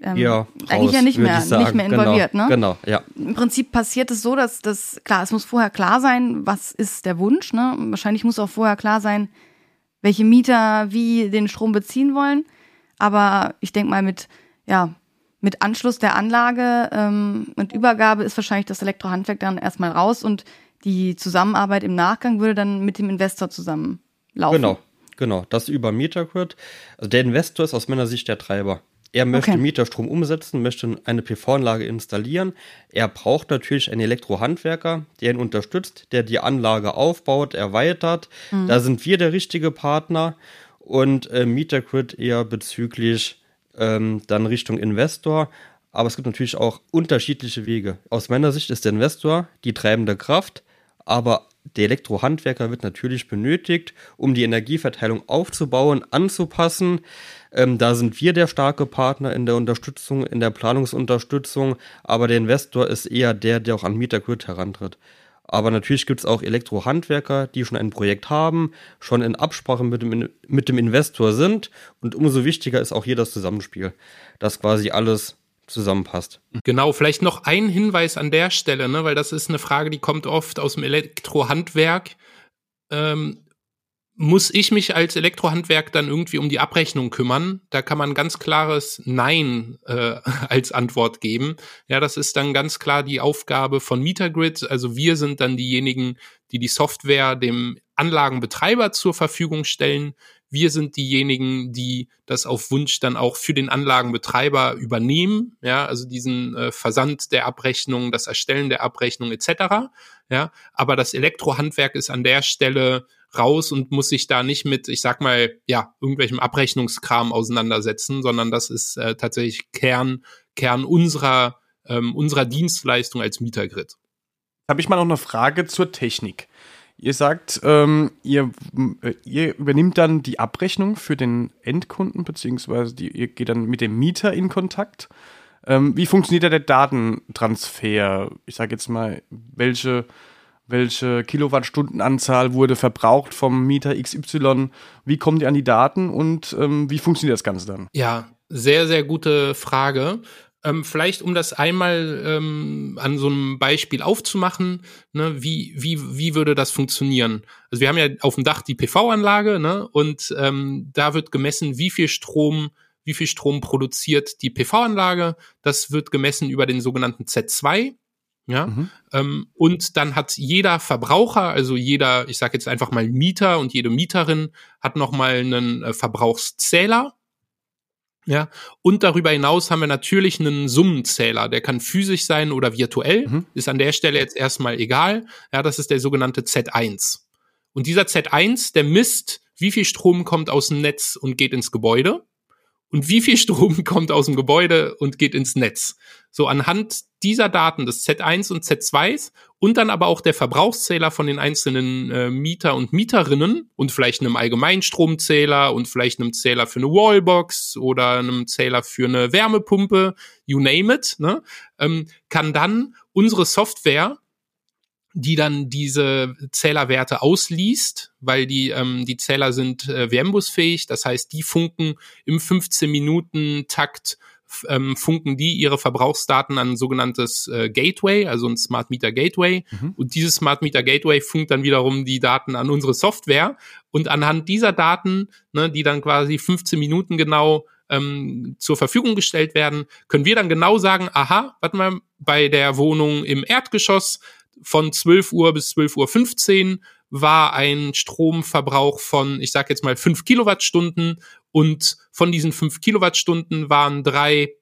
eigentlich ja nicht mehr involviert. Genau, ja. Im Prinzip passiert es so, dass klar, es muss vorher klar sein, was ist der Wunsch. Ne? Wahrscheinlich muss auch vorher klar sein, welche Mieter wie den Strom beziehen wollen. Aber ich denke mal, mit Anschluss der Anlage und Übergabe ist wahrscheinlich das Elektrohandwerk dann erstmal raus und die Zusammenarbeit im Nachgang würde dann mit dem Investor zusammenlaufen. Genau, das über MeterGrid. Also der Investor ist aus meiner Sicht der Treiber. Er möchte Mieterstrom umsetzen, möchte eine PV-Anlage installieren. Er braucht natürlich einen Elektrohandwerker, der ihn unterstützt, der die Anlage aufbaut, erweitert. Da sind wir der richtige Partner und MeterGrid eher bezüglich dann Richtung Investor. Aber es gibt natürlich auch unterschiedliche Wege. Aus meiner Sicht ist der Investor die treibende Kraft, aber der Elektrohandwerker wird natürlich benötigt, um die Energieverteilung aufzubauen, anzupassen. Da sind wir der starke Partner in der Unterstützung, in der Planungsunterstützung, aber der Investor ist eher der auch an MeterGrid herantritt. Aber natürlich gibt es auch Elektrohandwerker, die schon ein Projekt haben, schon in Absprache mit dem Investor sind und umso wichtiger ist auch hier das Zusammenspiel, dass quasi alles zusammenpasst. Genau, vielleicht noch ein Hinweis an der Stelle, ne, weil das ist eine Frage, die kommt oft aus dem Elektrohandwerk. Muss ich mich als Elektrohandwerk dann irgendwie um die Abrechnung kümmern? Da kann man ganz klares Nein als Antwort geben. Ja, das ist dann ganz klar die Aufgabe von MeterGrid. Also wir sind dann diejenigen, die die Software dem Anlagenbetreiber zur Verfügung stellen. Wir sind diejenigen, die das auf Wunsch dann auch für den Anlagenbetreiber übernehmen. Ja, also diesen Versand der Abrechnung, das Erstellen der Abrechnung etc. Ja, aber das Elektrohandwerk ist an der Stelle raus und muss sich da nicht mit, ich sag mal, irgendwelchem Abrechnungskram auseinandersetzen, sondern das ist tatsächlich Kern unserer Dienstleistung als MeterGrid. Habe ich mal noch eine Frage zur Technik. Ihr sagt, ihr übernimmt dann die Abrechnung für den Endkunden, beziehungsweise ihr geht dann mit dem Mieter in Kontakt. Wie funktioniert da der Datentransfer? Ich sage jetzt mal, welche Kilowattstundenanzahl wurde verbraucht vom Mieter XY? Wie kommt ihr an die Daten und wie funktioniert das Ganze dann? Ja, sehr, sehr gute Frage. Vielleicht, um das einmal an so einem Beispiel aufzumachen, ne, wie würde das funktionieren? Also wir haben ja auf dem Dach die PV-Anlage, ne, und da wird gemessen, wie viel Strom produziert die PV-Anlage. Das wird gemessen über den sogenannten Z2. Ja, und dann hat jeder Verbraucher, also jeder, ich sage jetzt einfach mal Mieter und jede Mieterin hat nochmal einen Verbrauchszähler. Ja, und darüber hinaus haben wir natürlich einen Summenzähler, der kann physisch sein oder virtuell, ist an der Stelle jetzt erstmal egal. Ja, das ist der sogenannte Z1. Und dieser Z1, der misst, wie viel Strom kommt aus dem Netz und geht ins Gebäude und wie viel Strom kommt aus dem Gebäude und geht ins Netz. So anhand dieser Daten des Z1 und Z2s und dann aber auch der Verbrauchszähler von den einzelnen Mieter und Mieterinnen und vielleicht einem Allgemeinstromzähler und vielleicht einem Zähler für eine Wallbox oder einem Zähler für eine Wärmepumpe, you name it, ne, kann dann unsere Software, die dann diese Zählerwerte ausliest, weil die Zähler sind WM-Bus-fähig, das heißt, die funken im 15-Minuten-Takt funken die ihre Verbrauchsdaten an ein sogenanntes Gateway, also ein Smart Meter Gateway. Und dieses Smart Meter Gateway funkt dann wiederum die Daten an unsere Software. Und anhand dieser Daten, ne, die dann quasi 15 Minuten genau zur Verfügung gestellt werden, können wir dann genau sagen, aha, warte mal, bei der Wohnung im Erdgeschoss von 12 Uhr bis 12:15 Uhr war ein Stromverbrauch von, ich sag jetzt mal 5 Kilowattstunden und von diesen 5 Kilowattstunden waren 3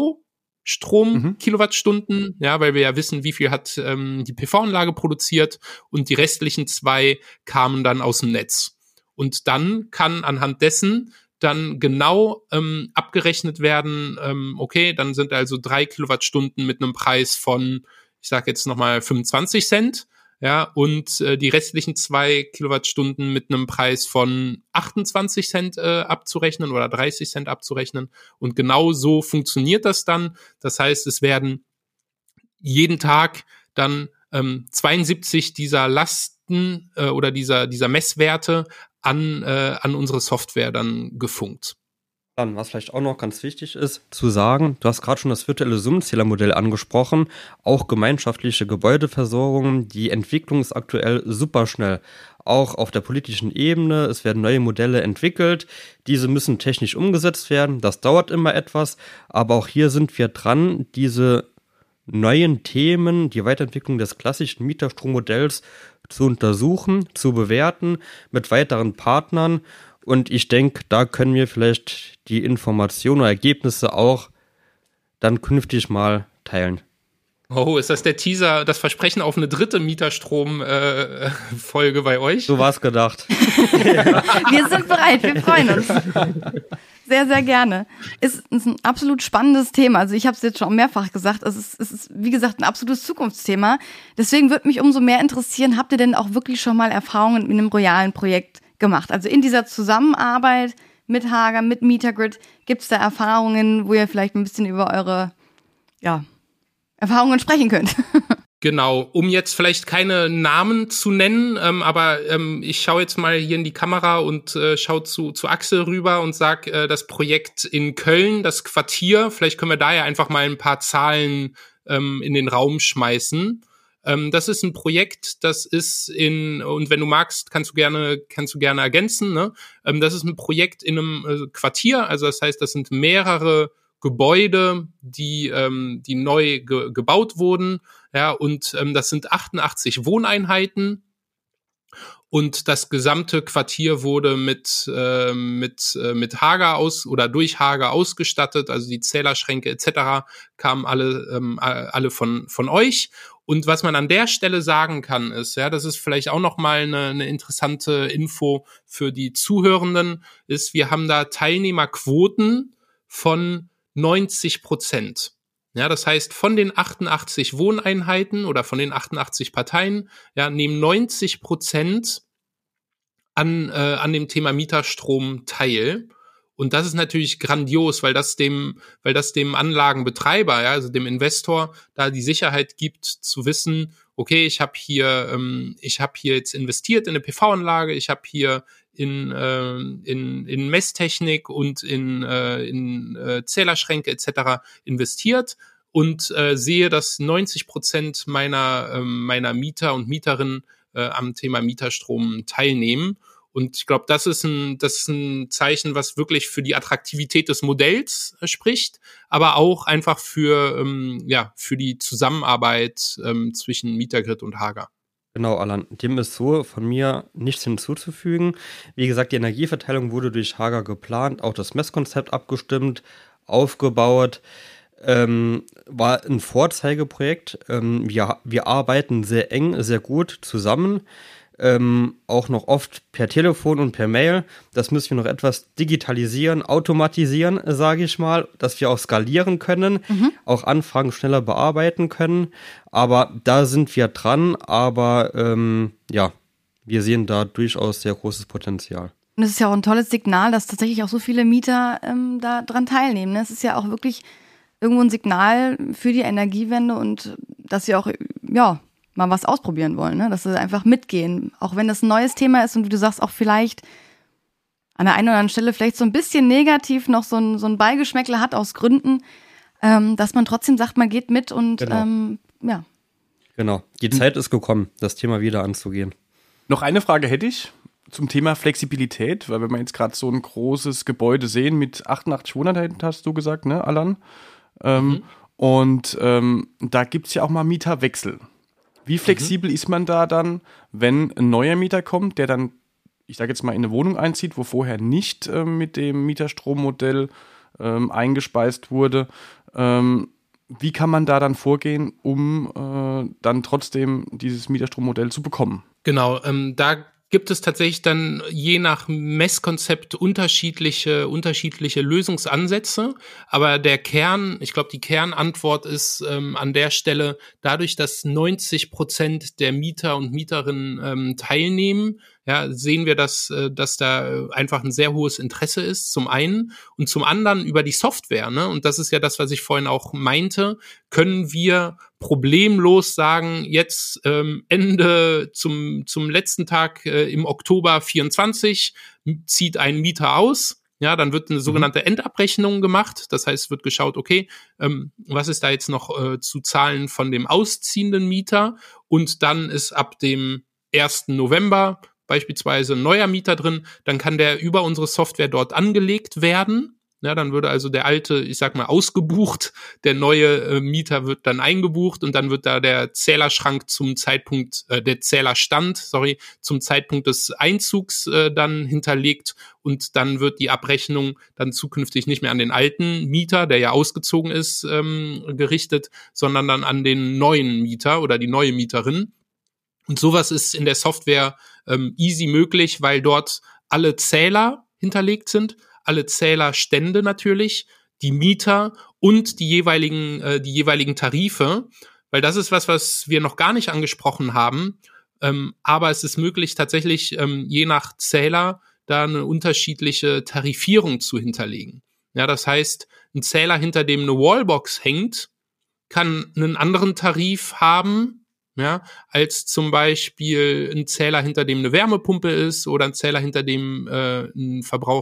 PV-Strom-Kilowattstunden, ja, weil wir ja wissen, wie viel hat die PV-Anlage produziert und die restlichen 2 kamen dann aus dem Netz. Und dann kann anhand dessen dann genau abgerechnet werden, okay, dann sind also 3 Kilowattstunden mit einem Preis von, ich sag jetzt nochmal 25 Cent, ja, und die restlichen 2 Kilowattstunden mit einem Preis von 28 Cent abzurechnen oder 30 Cent abzurechnen. Und genau so funktioniert das dann. Das heißt, es werden jeden Tag dann 72 dieser Lasten oder dieser Messwerte an unsere Software dann gefunkt. Dann, was vielleicht auch noch ganz wichtig ist, zu sagen, du hast gerade schon das virtuelle Summenzählermodell angesprochen, auch gemeinschaftliche Gebäudeversorgung, die Entwicklung ist aktuell super schnell. Auch auf der politischen Ebene, es werden neue Modelle entwickelt, diese müssen technisch umgesetzt werden, das dauert immer etwas, aber auch hier sind wir dran, diese neuen Themen, die Weiterentwicklung des klassischen Mieterstrommodells zu untersuchen, zu bewerten mit weiteren Partnern. Und ich denke, da können wir vielleicht die Informationen oder Ergebnisse auch dann künftig mal teilen. Oh, ist das der Teaser, das Versprechen auf eine dritte Mieterstrom-Folge bei euch? So war's gedacht. Wir sind bereit, wir freuen uns. Sehr, sehr gerne. Ist ein absolut spannendes Thema. Also ich habe es jetzt schon mehrfach gesagt, es ist, wie gesagt, ein absolutes Zukunftsthema. Deswegen würde mich umso mehr interessieren, habt ihr denn auch wirklich schon mal Erfahrungen in einem royalen Projekt gemacht? Also in dieser Zusammenarbeit mit Hager, mit Mietergrid, gibt es da Erfahrungen, wo ihr vielleicht ein bisschen über eure Erfahrungen sprechen könnt? Genau, um jetzt vielleicht keine Namen zu nennen, aber ich schaue jetzt mal hier in die Kamera und schaue zu Axel rüber und sag, das Projekt in Köln, das Quartier, vielleicht können wir da ja einfach mal ein paar Zahlen in den Raum schmeißen. Das ist ein Projekt, das ist und wenn du magst, kannst du gerne ergänzen, ne? Das ist ein Projekt in einem Quartier, also das heißt, das sind mehrere Gebäude, die neu gebaut wurden, ja, und das sind 88 Wohneinheiten und das gesamte Quartier wurde mit Hager durch Hager ausgestattet, also die Zählerschränke etc. kamen alle von euch. Und was man an der Stelle sagen kann, ist, ja, das ist vielleicht auch noch mal eine interessante Info für die Zuhörenden, ist, wir haben da Teilnehmerquoten von 90%. Ja, das heißt, von den 88 Wohneinheiten oder von den 88 Parteien, ja, nehmen 90% an dem Thema Mieterstrom teil. Und das ist natürlich grandios, weil das dem Anlagenbetreiber, ja, also dem Investor, da die Sicherheit gibt, zu wissen, okay, ich habe hier jetzt investiert in eine PV-Anlage, ich habe hier in Messtechnik und in Zählerschränke etc. investiert und sehe, dass 90% meiner Mieter und Mieterinnen am Thema Mieterstrom teilnehmen. Und ich glaube, das ist ein Zeichen, was wirklich für die Attraktivität des Modells spricht, aber auch einfach für die Zusammenarbeit zwischen Mietergrid und Hager. Genau, Alan, dem ist so von mir nichts hinzuzufügen. Wie gesagt, die Energieverteilung wurde durch Hager geplant, auch das Messkonzept abgestimmt, aufgebaut. War ein Vorzeigeprojekt. Wir arbeiten sehr eng, sehr gut zusammen. Auch noch oft per Telefon und per Mail. Das müssen wir noch etwas digitalisieren, automatisieren, sage ich mal, dass wir auch skalieren können, auch Anfragen schneller bearbeiten können. Aber da sind wir dran, aber wir sehen da durchaus sehr großes Potenzial. Und es ist ja auch ein tolles Signal, dass tatsächlich auch so viele Mieter da dran teilnehmen. Es ist ja auch wirklich irgendwo ein Signal für die Energiewende und dass sie auch, mal was ausprobieren wollen, ne? Dass sie einfach mitgehen. Auch wenn das ein neues Thema ist und wie du sagst, auch vielleicht an der einen oder anderen Stelle vielleicht so ein bisschen negativ noch so ein Beigeschmäckle hat aus Gründen, dass man trotzdem sagt, man geht mit und Genau. Genau, die Zeit ist gekommen, das Thema wieder anzugehen. Noch eine Frage hätte ich zum Thema Flexibilität, weil wenn wir jetzt gerade so ein großes Gebäude sehen mit 88 Wohneinheiten, hast du gesagt, ne, Alan? Und da gibt es ja auch mal Mieterwechsel. Wie flexibel ist man da dann, wenn ein neuer Mieter kommt, der dann, ich sage jetzt mal, in eine Wohnung einzieht, wo vorher nicht mit dem Mieterstrommodell eingespeist wurde? Wie kann man da dann vorgehen, um dann trotzdem dieses Mieterstrommodell zu bekommen? Genau, da gibt es tatsächlich dann je nach Messkonzept unterschiedliche Lösungsansätze. Aber die Kernantwort ist an der Stelle, dadurch, dass 90% der Mieter und Mieterinnen teilnehmen, ja, sehen wir, dass da einfach ein sehr hohes Interesse ist, zum einen. Und zum anderen über die Software, ne? Und das ist ja das, was ich vorhin auch meinte, können wir problemlos sagen, jetzt Ende zum letzten Tag im Oktober 24 zieht ein Mieter aus. Ja, dann wird eine sogenannte Endabrechnung gemacht. Das heißt, es wird geschaut, okay, was ist da jetzt noch zu zahlen von dem ausziehenden Mieter? Und dann ist ab dem 1. November beispielsweise ein neuer Mieter drin. Dann kann der über unsere Software dort angelegt werden. Ja, dann würde also der alte, ich sag mal, ausgebucht, der neue Mieter wird dann eingebucht und dann wird da der Zählerschrank zum Zeitpunkt, der Zählerstand, zum Zeitpunkt des Einzugs dann hinterlegt und dann wird die Abrechnung dann zukünftig nicht mehr an den alten Mieter, der ja ausgezogen ist, gerichtet, sondern dann an den neuen Mieter oder die neue Mieterin. Und sowas ist in der Software easy möglich, weil dort alle Zähler hinterlegt sind, alle Zählerstände natürlich, die Mieter und die jeweiligen Tarife, weil das ist was wir noch gar nicht angesprochen haben, aber es ist möglich tatsächlich je nach Zähler da eine unterschiedliche Tarifierung zu hinterlegen. Ja, das heißt, ein Zähler, hinter dem eine Wallbox hängt, kann einen anderen Tarif haben, ja, als zum Beispiel ein Zähler, hinter dem eine Wärmepumpe ist oder ein Zähler, hinter dem ein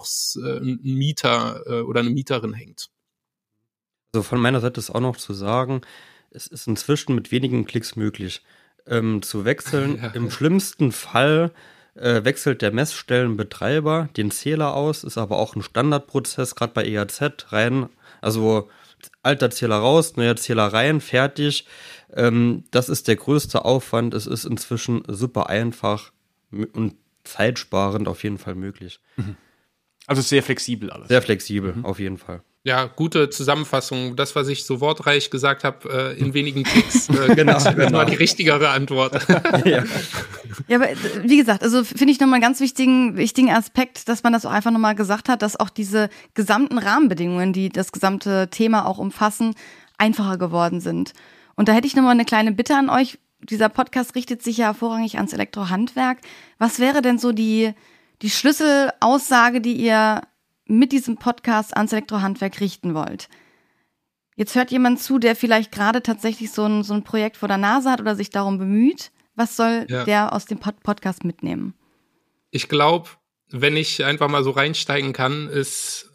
Mieter oder eine Mieterin hängt. Also von meiner Seite ist auch noch zu sagen, es ist inzwischen mit wenigen Klicks möglich zu wechseln. Ja. Im schlimmsten Fall wechselt der Messstellenbetreiber den Zähler aus, ist aber auch ein Standardprozess, gerade bei EAZ rein, also alter Zähler raus, neuer Zähler rein, fertig. Das ist der größte Aufwand. Es ist inzwischen super einfach und zeitsparend auf jeden Fall möglich. Also sehr flexibel alles. Sehr flexibel, auf jeden Fall. Ja, gute Zusammenfassung. Das, was ich so wortreich gesagt habe, in wenigen Klicks, genau. Das war die richtigere Antwort. Ja, aber wie gesagt, also finde ich nochmal einen ganz wichtigen Aspekt, dass man das auch einfach nochmal gesagt hat, dass auch diese gesamten Rahmenbedingungen, die das gesamte Thema auch umfassen, einfacher geworden sind. Und da hätte ich nochmal eine kleine Bitte an euch. Dieser Podcast richtet sich ja vorrangig ans Elektrohandwerk. Was wäre denn so die Schlüsselaussage, die ihr mit diesem Podcast ans Elektrohandwerk richten wollt? Jetzt hört jemand zu, der vielleicht gerade tatsächlich so ein Projekt vor der Nase hat oder sich darum bemüht. Was soll der aus dem Podcast mitnehmen? Ich glaube, wenn ich einfach mal so reinsteigen kann, ist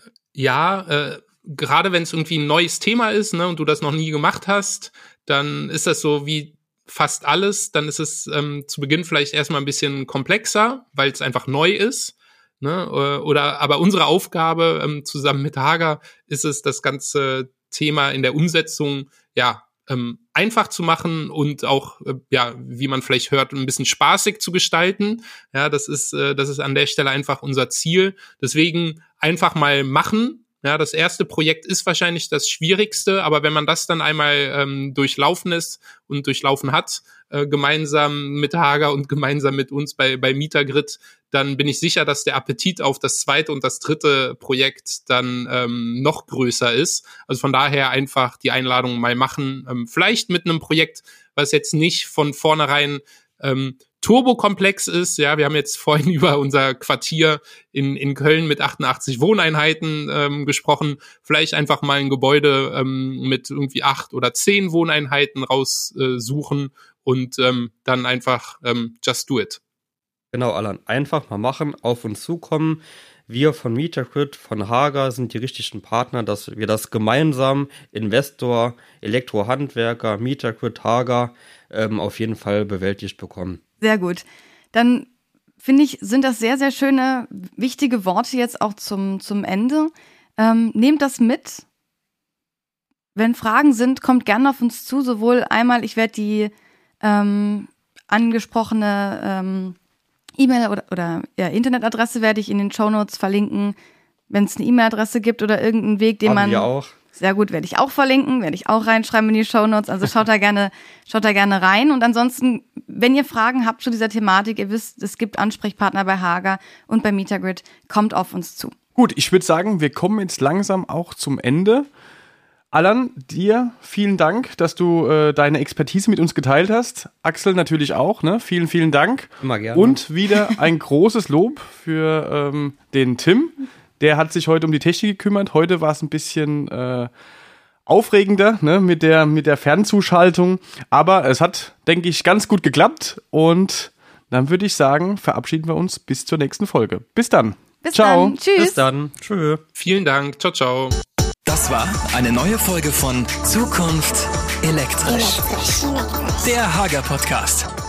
gerade wenn es irgendwie ein neues Thema ist, ne, und du das noch nie gemacht hast, dann ist das so wie fast alles. Dann ist es zu Beginn vielleicht erstmal ein bisschen komplexer, weil es einfach neu ist. Ne, aber unsere Aufgabe zusammen mit Hager ist es, das ganze Thema in der Umsetzung einfach zu machen und auch wie man vielleicht hört, ein bisschen spaßig zu gestalten. Ja, das ist an der Stelle einfach unser Ziel. Deswegen einfach mal machen. Ja, das erste Projekt ist wahrscheinlich das Schwierigste, aber wenn man das dann einmal durchlaufen hat, gemeinsam mit Hager und gemeinsam mit uns bei Mietergrid, dann bin ich sicher, dass der Appetit auf das zweite und das dritte Projekt dann noch größer ist. Also von daher einfach die Einladung mal machen. Vielleicht mit einem Projekt, was jetzt nicht von vornherein turbokomplex ist. Ja, wir haben jetzt vorhin über unser Quartier in Köln mit 88 Wohneinheiten gesprochen. Vielleicht einfach mal ein Gebäude mit irgendwie 8 oder 10 Wohneinheiten raussuchen und dann einfach just do it. Genau, Alan, einfach mal machen, auf uns zukommen. Wir von Mietergrid, von Hager sind die richtigen Partner, dass wir das gemeinsam, Investor, Elektrohandwerker, Mietergrid, Hager, auf jeden Fall bewältigt bekommen. Sehr gut. Dann finde ich, sind das sehr, sehr schöne, wichtige Worte jetzt auch zum Ende. Nehmt das mit. Wenn Fragen sind, kommt gerne auf uns zu. Sowohl einmal, ich werde die angesprochene E-Mail oder Internetadresse werde ich in den Shownotes verlinken, wenn es eine E-Mail-Adresse gibt oder irgendeinen Weg, den man... Wir auch. Sehr gut, werde ich auch verlinken, werde ich auch reinschreiben in die Shownotes. Also schaut da gerne rein. Und ansonsten, wenn ihr Fragen habt zu dieser Thematik, ihr wisst, es gibt Ansprechpartner bei Hager und bei Mietergrid, kommt auf uns zu. Gut, ich würde sagen, wir kommen jetzt langsam auch zum Ende. Alan, dir vielen Dank, dass du deine Expertise mit uns geteilt hast. Axel natürlich auch, ne? Vielen, vielen Dank. Immer gerne. Und wieder ein großes Lob für den Tim. Der hat sich heute um die Technik gekümmert. Heute war es ein bisschen aufregender, ne, mit der Fernzuschaltung. Aber es hat, denke ich, ganz gut geklappt. Und dann würde ich sagen, verabschieden wir uns bis zur nächsten Folge. Bis dann. Bis Ciao. dann. Tschüss. Bis dann. Tschö. Vielen Dank. Ciao, ciao. Das war eine neue Folge von Zukunft elektrisch. Der Hager Podcast.